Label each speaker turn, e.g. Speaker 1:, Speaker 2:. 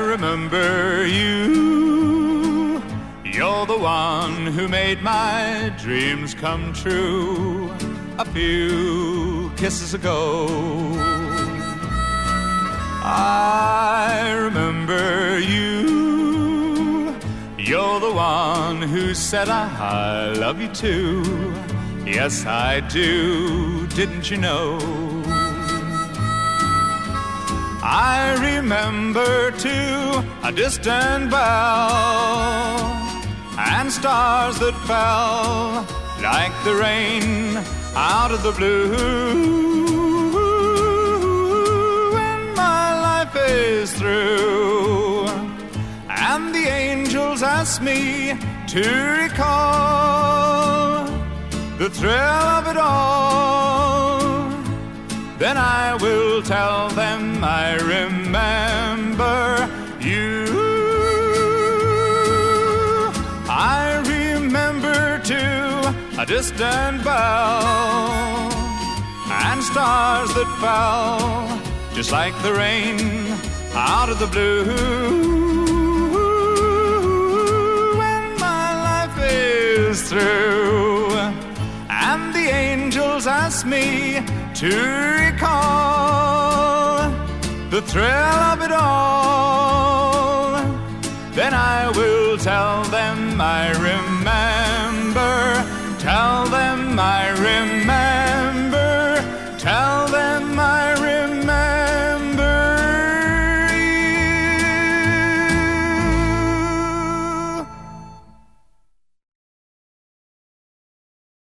Speaker 1: remember you. You're the one who made my dreams come true a few kisses ago. I remember you. You're the one who said I love you too. Yes, I do, didn't you know? I remember too a distant bell and stars that fell like the rain out of the blue. When my life is through and the angels ask me to recall the thrill of it all, then I will tell them I remember you. I remember too a distant bell and stars that fell just like the rain out of the blue. When my life is through and the angels ask me to recall the thrill of it all, then I will tell them I remember, tell them I remember.